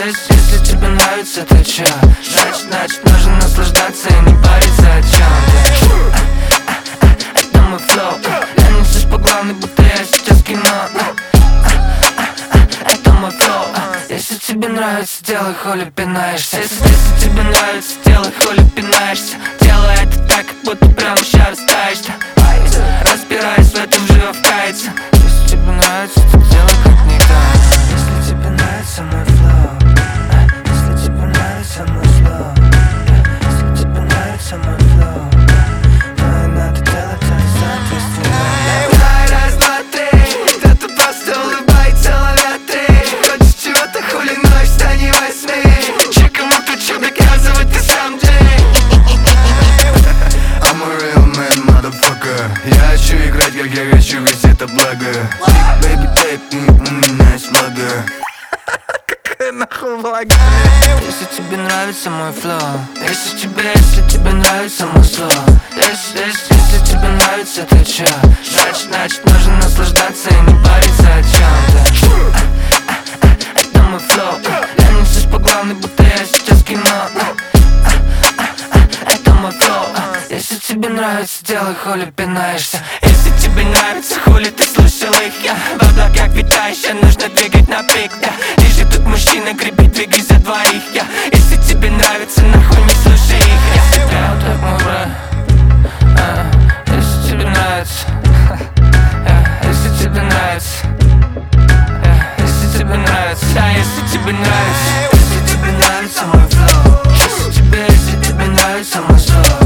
Если тебе нравится, то чё? Значит нужно наслаждаться и не париться о чем-то. Это мой флоу. Я несусь по главной, будто я сейчас в кино. Это мой флоу. Если тебе нравится, делай, хули пинаешься. Если тебе нравится, делай, хули пинаешься. Делай это так, как будто прямо сейчас растаешь. Разбираясь в этом, живо вкается. Если тебе нравится, то делай как никто. Если тебе нравится мой флоу, если тебе нравится мой флоу, если тебе нравится мой флоу, то и надо делать так соответственно. Раз, два, три, кто-то просто улыбается, ловя три. Хочешь чего-то, хули ночь, стань восьми. Че кому-то че доказывать, ты сам Джей. I'm a real man, motherfucker. Я хочу играть, как я хочу, ведь это благо. Baby tape, у меня есть благо. Какая нахуй благо? Если тебе нравится мой флоу, если тебе нравится мой слов, если тебе нравится, то чё? Значит нужно наслаждаться и не париться о чем-то. Это мой флоу. Я несусь по главной, будто я сейчас в кино. Это мой флоу. Если тебе нравится, делай, хули пинаешься. Если тебе нравится, хули ты слушал их, я в облаках витаешь, нужно двигать на пик, Лежит тут мужчина, греби, двигай за двоих, Если тебе нравится, нахуй не слушай их, я так, мой брат. Если тебе нравится, если тебе нравится, если тебе нравится, да, если тебе нравится, если тебе нравится мой флоу, если тебе нравится мой слов.